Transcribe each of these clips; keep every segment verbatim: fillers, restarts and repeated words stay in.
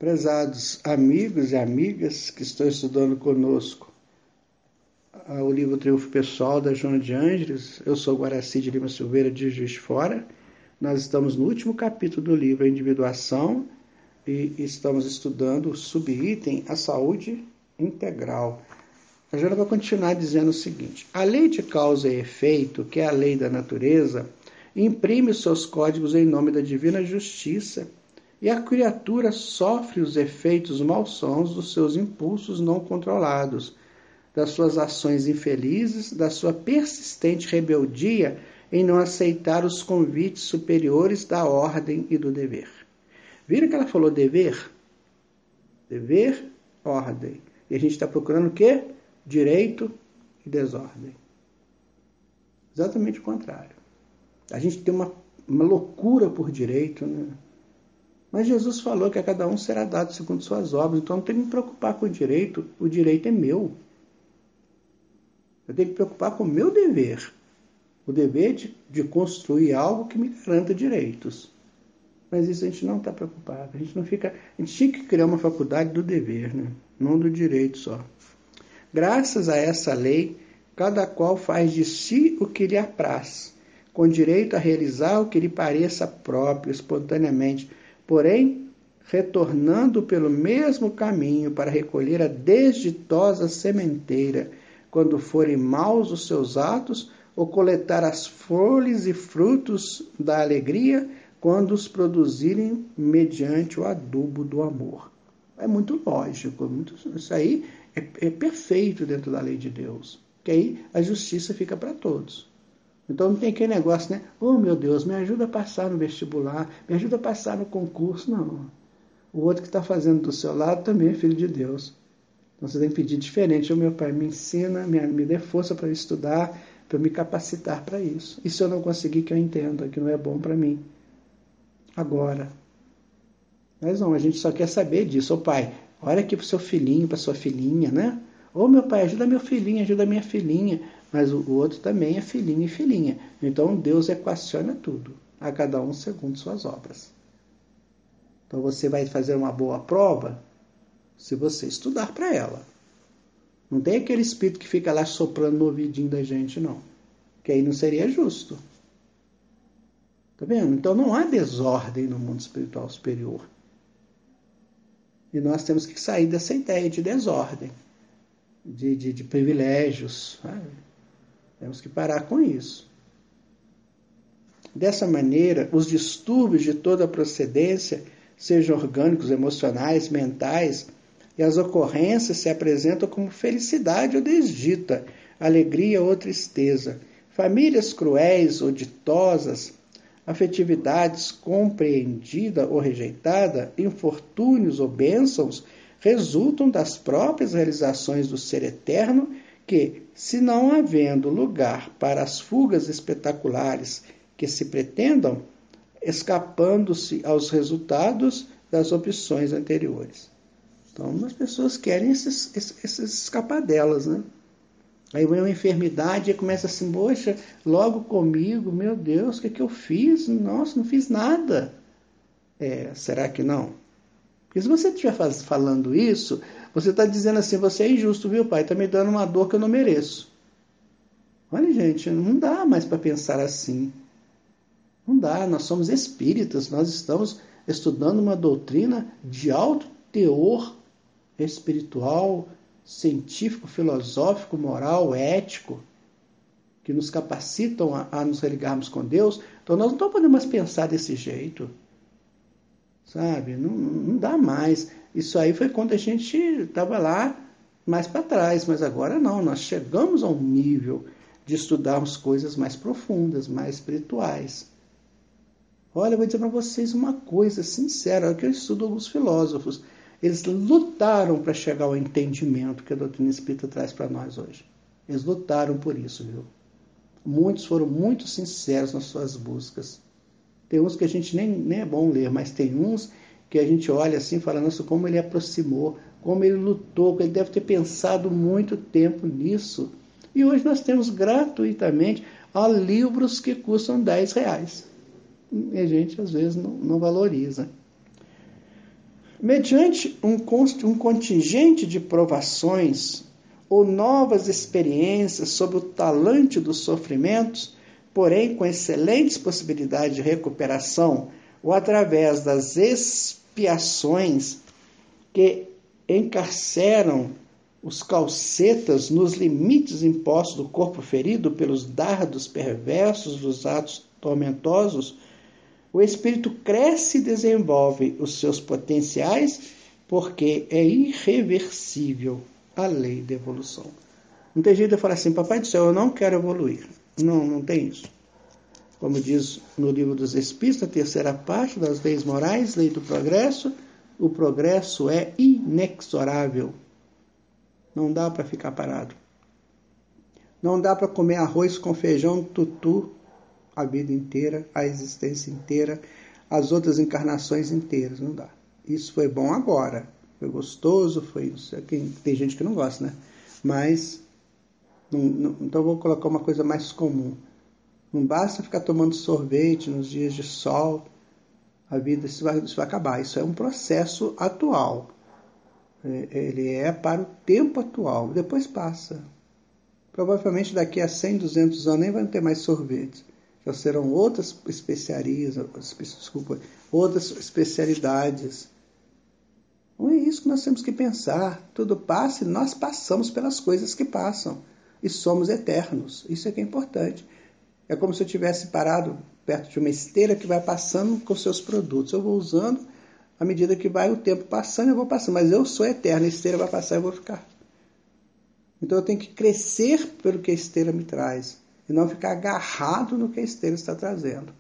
Prezados amigos e amigas que estão estudando conosco o livro Triunfo Pessoal da Joana de Ângeles, eu sou Guaraci de Lima Silveira de Juiz de Fora. Nós estamos no último capítulo do livro A Individuação e estamos estudando o subitem A Saúde Integral. A Joana vai continuar dizendo o seguinte: a lei de causa e efeito, que é a lei da natureza, imprime os seus códigos em nome da divina justiça, e a criatura sofre os efeitos malsons dos seus impulsos não controlados, das suas ações infelizes, da sua persistente rebeldia em não aceitar os convites superiores da ordem e do dever. Viram que ela falou dever? Dever, ordem. E a gente está procurando o quê? Direito e desordem. Exatamente o contrário. A gente tem uma, uma loucura por direito, né? Mas Jesus falou que a cada um será dado segundo suas obras, então não tem que me preocupar com o direito, o direito é meu. Eu tenho que me preocupar com o meu dever, o dever de, de construir algo que me garanta direitos. Mas isso a gente não está preocupado, a gente não fica, a gente tinha que criar uma faculdade do dever, né? Não do direito só. Graças a essa lei, cada qual faz de si o que lhe apraz, com direito a realizar o que lhe pareça próprio, espontaneamente, porém, retornando pelo mesmo caminho para recolher a desditosa sementeira, quando forem maus os seus atos, ou coletar as flores e frutos da alegria, quando os produzirem mediante o adubo do amor. É muito lógico, muito, isso aí é, é perfeito dentro da lei de Deus, que aí a justiça fica para todos. Então não tem aquele negócio, né? Oh, meu Deus, me ajuda a passar no vestibular, me ajuda a passar no concurso. Não. O outro que está fazendo do seu lado também é filho de Deus. Então você tem que pedir diferente. Oh, meu Pai, me ensina, me, me dê força para estudar, para me capacitar para isso. E se eu não conseguir, que eu entenda que não é bom para mim. Agora. Mas não, a gente só quer saber disso. Ô oh, Pai, olha aqui para o seu filhinho, para sua filhinha, né? Ô oh, meu Pai, ajuda meu filhinho, ajuda minha filhinha. Mas o outro também é filhinho e filhinha. Então Deus equaciona tudo, a cada um segundo suas obras. Então você vai fazer uma boa prova se você estudar para ela. Não tem aquele espírito que fica lá soprando no ouvidinho da gente, não. Que aí não seria justo. Tá vendo? Então não há desordem no mundo espiritual superior. E nós temos que sair dessa ideia de desordem, de, de, de privilégios, sabe? Temos que parar com isso. Dessa maneira, os distúrbios de toda a procedência, sejam orgânicos, emocionais, mentais, e as ocorrências se apresentam como felicidade ou desdita, alegria ou tristeza, famílias cruéis ou ditosas, afetividades compreendida ou rejeitada, infortúnios ou bênçãos, resultam das próprias realizações do ser eterno que, se não havendo lugar para as fugas espetaculares que se pretendam, escapando-se aos resultados das opções anteriores. Então, as pessoas querem esses, esses, esses escapadelas, né? Aí vem uma enfermidade e começa assim, poxa, logo comigo, meu Deus, o que, que eu fiz? Nossa, não fiz nada. É, será que não? Porque se você estiver falando isso, você está dizendo assim, você é injusto, viu, Pai? Está me dando uma dor que eu não mereço. Olha, gente, não dá mais para pensar assim. Não dá, nós somos espíritas, nós estamos estudando uma doutrina de alto teor espiritual, científico, filosófico, moral, ético, que nos capacitam a, a nos religarmos com Deus. Então nós não podemos mais pensar desse jeito. Sabe? Não, não dá mais. Isso aí foi quando a gente estava lá mais para trás, mas agora não. Nós chegamos a um nível de estudarmos coisas mais profundas, mais espirituais. Olha, eu vou dizer para vocês uma coisa sincera, que eu estudo alguns filósofos. Eles lutaram para chegar ao entendimento que a doutrina espírita traz para nós hoje. Eles lutaram por isso, viu? Muitos foram muito sinceros nas suas buscas. Tem uns que a gente nem, nem é bom ler, mas tem uns que a gente olha assim e fala, nossa, como ele aproximou, como ele lutou, ele deve ter pensado muito tempo nisso. E hoje nós temos gratuitamente ó, livros que custam dez reais. E a gente às vezes não, não valoriza. Mediante um, um contingente de provações ou novas experiências sob o talante dos sofrimentos, porém com excelentes possibilidades de recuperação, ou através das expiações que encarceram os calcetas nos limites impostos do corpo ferido pelos dardos perversos dos atos tormentosos, o espírito cresce e desenvolve os seus potenciais, porque é irreversível a lei da evolução. Não tem jeito de falar assim, papai do céu, eu não quero evoluir. Não, não tem isso. Como diz no livro dos Espíritos, a terceira parte das leis morais, lei do progresso, o progresso é inexorável. Não dá para ficar parado. Não dá para comer arroz com feijão tutu a vida inteira, a existência inteira, as outras encarnações inteiras. Não dá. Isso foi bom agora. Foi gostoso, foi... Tem gente que não gosta, né? Mas, não, não, então eu vou colocar uma coisa mais comum. Não basta ficar tomando sorvete nos dias de sol. A vida, isso vai, isso vai acabar. Isso é um processo atual. Ele é para o tempo atual. Depois passa. Provavelmente daqui a cem, duzentos anos nem vai ter mais sorvete. Já serão outras especiarias, desculpa, outras especialidades. Não é isso que nós temos que pensar. Tudo passa e nós passamos pelas coisas que passam. E somos eternos. Isso é que é importante. É como se eu tivesse parado perto de uma esteira que vai passando com seus produtos. Eu vou usando, à medida que vai o tempo passando, eu vou passando. Mas eu sou eterno, a esteira vai passar e eu vou ficar. Então eu tenho que crescer pelo que a esteira me traz. E não ficar agarrado no que a esteira está trazendo.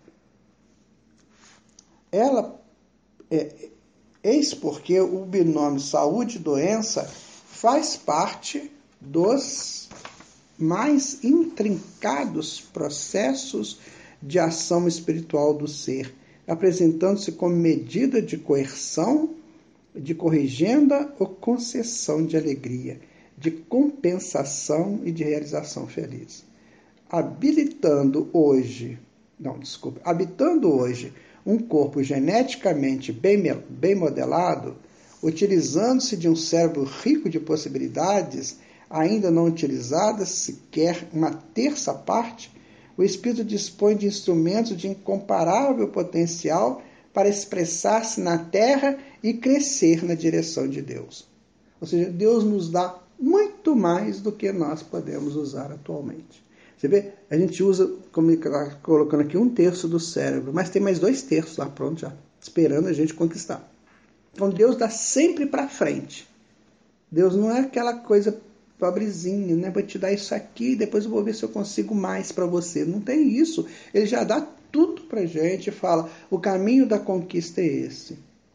Ela, é, eis porque o binômio saúde e doença faz parte dos mais intrincados processos de ação espiritual do ser, apresentando-se como medida de coerção, de corrigenda ou concessão de alegria, de compensação e de realização feliz. Habilitando hoje, não, desculpa, habitando hoje um corpo geneticamente bem, bem modelado, utilizando-se de um cérebro rico de possibilidades, ainda não utilizadas sequer uma terça parte, o espírito dispõe de instrumentos de incomparável potencial para expressar-se na terra e crescer na direção de Deus. Ou seja, Deus nos dá muito mais do que nós podemos usar atualmente. Você vê? A gente usa, como colocando aqui, um terço do cérebro, mas tem mais dois terços lá pronto já, esperando a gente conquistar. Então Deus dá sempre para frente. Deus não é aquela coisa pobrezinha, né? Vou te dar isso aqui, depois eu vou ver se eu consigo mais para você. Não tem isso. Ele já dá tudo para a gente e fala, o caminho da conquista é esse.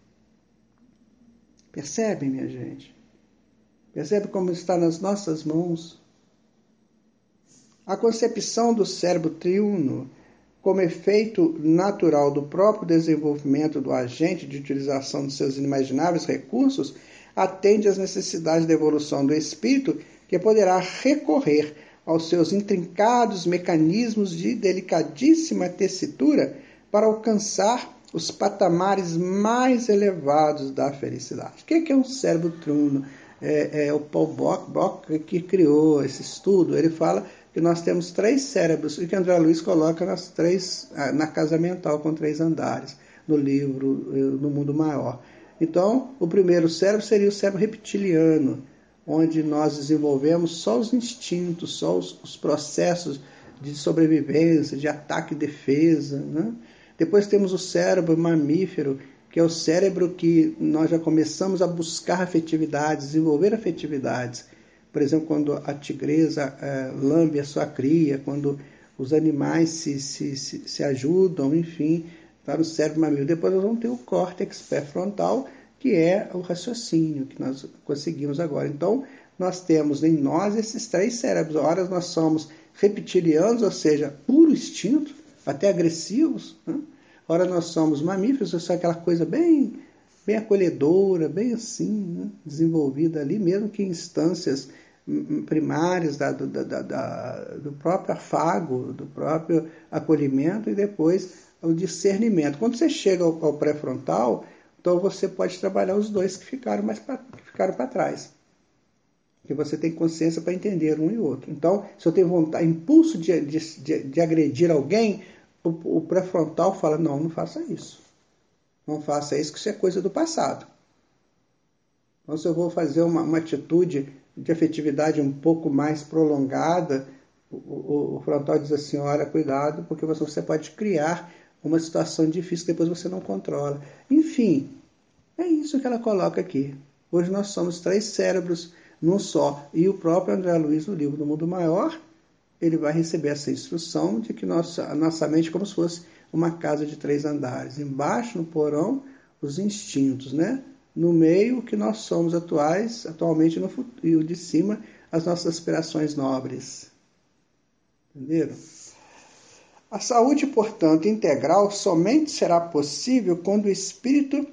Percebe, minha gente? Percebe como está nas nossas mãos? A concepção do cérebro triuno, como efeito natural do próprio desenvolvimento do agente de utilização de seus inimagináveis recursos, atende às necessidades da evolução do espírito, que poderá recorrer aos seus intrincados mecanismos de delicadíssima tessitura para alcançar os patamares mais elevados da felicidade. O que é um cérebro triuno? É, é o Paul Bock, Bock que criou esse estudo. Ele fala que nós temos três cérebros, e que André Luiz coloca nas três, na casa mental com três andares, no livro No Mundo Maior. Então, o primeiro cérebro seria o cérebro reptiliano, onde nós desenvolvemos só os instintos, só os, os processos de sobrevivência, de ataque e defesa, né? Depois temos o cérebro mamífero, que é o cérebro que nós já começamos a buscar afetividades, desenvolver afetividades. Por exemplo, quando a tigresa é, lambe a sua cria, quando os animais se, se, se, se ajudam, enfim, está no cérebro mamífero. Depois nós vamos ter o córtex pré-frontal, que é o raciocínio que nós conseguimos agora. Então, nós temos em nós esses três cérebros. Ora, nós somos reptilianos, ou seja, puro instinto, até agressivos, né? Ora, nós somos mamíferos, ou seja, aquela coisa bem, bem acolhedora, bem assim, né? Desenvolvida ali, mesmo que em instâncias primárias da, da, da, da, do próprio afago, do próprio acolhimento e depois o discernimento. Quando você chega ao, ao pré-frontal, Então você pode trabalhar os dois que ficaram mais pra, que ficaram para trás. Porque você tem consciência para entender um e outro. Então, se eu tenho vontade, impulso de, de, de, de agredir alguém, o, o pré-frontal fala, não, não faça isso. Não faça isso, que isso é coisa do passado. Então, se eu vou fazer uma, uma atitude de afetividade um pouco mais prolongada, o, o, o frontal diz assim, olha, cuidado, porque você, você pode criar uma situação difícil que depois você não controla. Enfim, é isso que ela coloca aqui. Hoje nós somos três cérebros num só. E o próprio André Luiz, no livro do Mundo Maior, ele vai receber essa instrução de que nossa, a nossa mente é como se fosse uma casa de três andares. Embaixo, no porão, os instintos, né? No meio, o que nós somos atuais, atualmente, no futuro, e o de cima, as nossas aspirações nobres. Entenderam? A saúde, portanto, integral somente será possível quando o espírito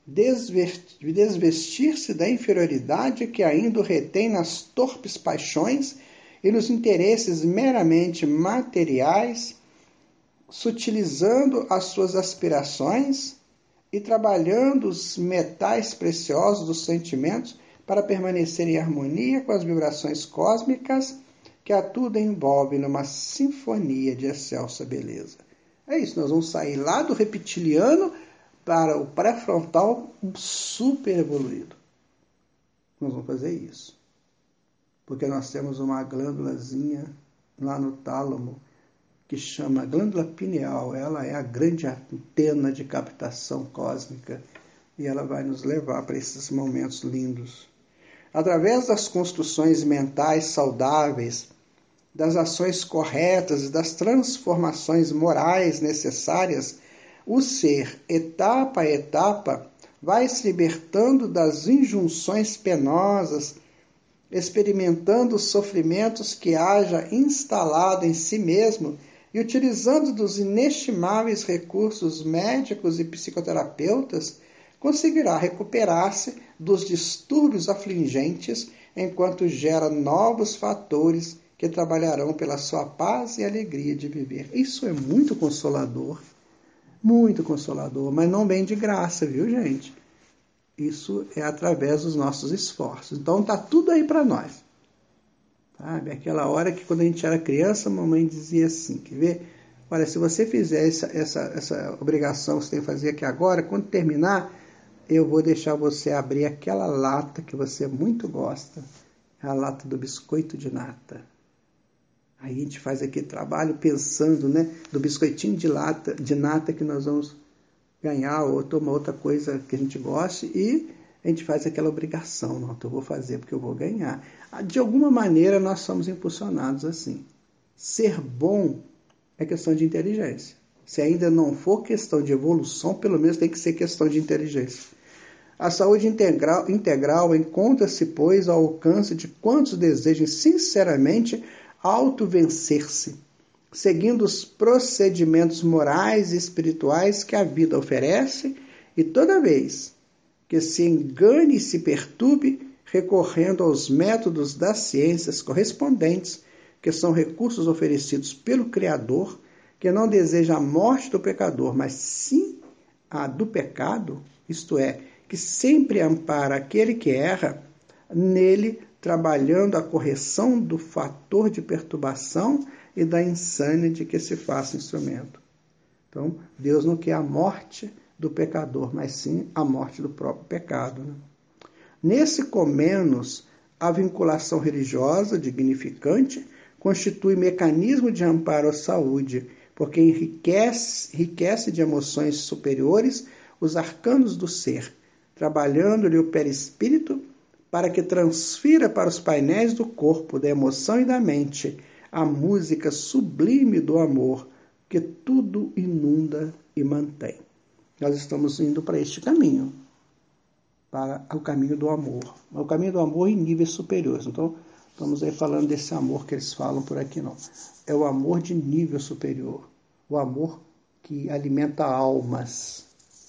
desvestir-se da inferioridade que ainda o retém nas torpes paixões e nos interesses meramente materiais, sutilizando as suas aspirações e trabalhando os metais preciosos dos sentimentos para permanecer em harmonia com as vibrações cósmicas que a tudo envolve numa sinfonia de excelsa beleza. É isso, nós vamos sair lá do reptiliano para o pré-frontal super evoluído. Nós vamos fazer isso. Porque nós temos uma glândulazinha lá no tálamo que chama glândula pineal. Ela é a grande antena de captação cósmica e ela vai nos levar para esses momentos lindos. Através das construções mentais saudáveis, das ações corretas e das transformações morais necessárias, o ser, etapa a etapa, vai se libertando das injunções penosas, experimentando os sofrimentos que haja instalado em si mesmo e utilizando dos inestimáveis recursos médicos e psicoterapeutas, conseguirá recuperar-se dos distúrbios afligentes enquanto gera novos fatores que trabalharão pela sua paz e alegria de viver. Isso é muito consolador. Muito consolador, mas não vem de graça, viu, gente? Isso é através dos nossos esforços. Então tá tudo aí para nós. Sabe? Aquela hora que quando a gente era criança, a mamãe dizia assim, quer ver? Olha, se você fizer essa, essa, essa obrigação que você tem que fazer aqui agora, quando terminar, eu vou deixar você abrir aquela lata que você muito gosta, a lata do biscoito de nata. Aí a gente faz aquele trabalho pensando, né, do biscoitinho de, lata, de nata que nós vamos ganhar, ou tomar outra coisa que a gente goste, e a gente faz aquela obrigação, não, eu vou fazer porque eu vou ganhar. De alguma maneira nós somos impulsionados assim. Ser bom é questão de inteligência. Se ainda não for questão de evolução, pelo menos tem que ser questão de inteligência. A saúde integral, integral encontra-se, pois, ao alcance de quantos desejem sinceramente autovencer-se, seguindo os procedimentos morais e espirituais que a vida oferece, e toda vez que se engane e se perturbe, recorrendo aos métodos das ciências correspondentes, que são recursos oferecidos pelo Criador, que não deseja a morte do pecador, mas sim a do pecado, isto é, que sempre ampara aquele que erra, nele trabalhando a correção do fator de perturbação e da insânia de que se faça instrumento. Então, Deus não quer a morte do pecador, mas sim a morte do próprio pecado. Né? Nesse comenos, a vinculação religiosa dignificante constitui mecanismo de amparo à saúde, porque enriquece, enriquece de emoções superiores os arcanos do ser, trabalhando-lhe o perispírito para que transfira para os painéis do corpo, da emoção e da mente, a música sublime do amor, que tudo inunda e mantém. Nós estamos indo para este caminho, para o caminho do amor. O caminho do amor em níveis superiores. Então, estamos aí falando desse amor que eles falam por aqui, não. É o amor de nível superior. O amor que alimenta almas.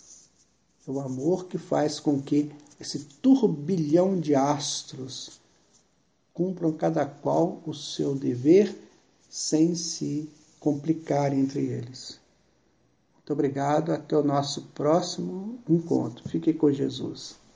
É o amor que faz com que esse turbilhão de astros cumpram cada qual o seu dever sem se complicar entre eles. Muito obrigado. Até o nosso próximo encontro. Fique com Jesus.